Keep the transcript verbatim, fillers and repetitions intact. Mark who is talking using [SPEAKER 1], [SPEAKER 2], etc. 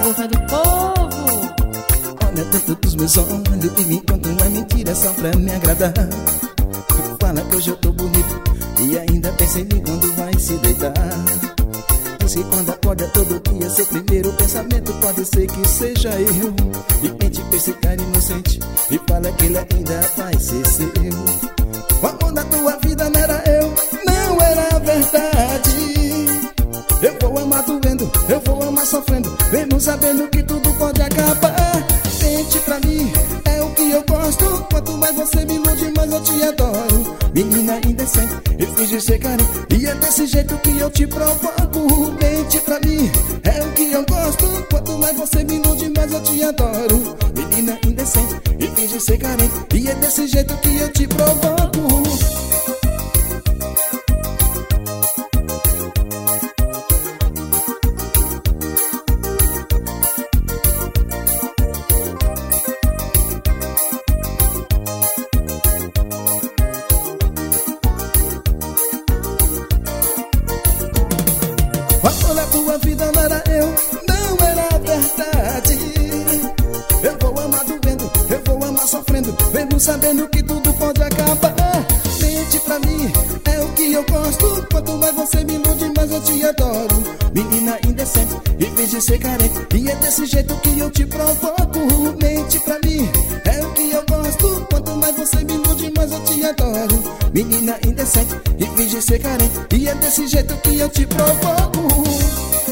[SPEAKER 1] boca do povo.
[SPEAKER 2] Olha dentro dos meus olhos e me conta uma mentira só pra me agradar. Fala que hoje eu tô bonito e ainda pensa em mim quando vai se deitar. Diz que quando acorda todo dia seu primeiro pensamento pode ser que seja eu. E mente pra esse cara inocente e fala que ele ainda vai ser seu. O amor da tua vida não era eu, não era verdade. Eu vou amar doendo, eu vou amar sofrendo, mesmo sabendo que tudo pode acabar. Mente pra mim, é o que eu gosto. Quanto mais você me ilude, mais eu te adoro. Menina indecente, e finge ser carente, e é desse jeito que eu te provoco. Mente pra mim, é o que eu gosto. Quanto mais você me ilude, mais eu te adoro. Menina indecente, e finge ser carente, e é desse jeito que eu te provoco. Tua vida não era eu, não era verdade. Eu vou amar doendo, eu vou amar sofrendo, mesmo sabendo que tudo pode acabar. Mente pra mim, é o que eu gosto. Quanto mais você me ilude, mais eu te adoro. Menina indecente, e finge ser carente, e é desse jeito que eu te provoco. Mente pra mim, é o que eu gosto. Quanto mais você me ilude, mais eu te adoro. Menina indecente, e finge ser carente, e é desse jeito que eu te provoco.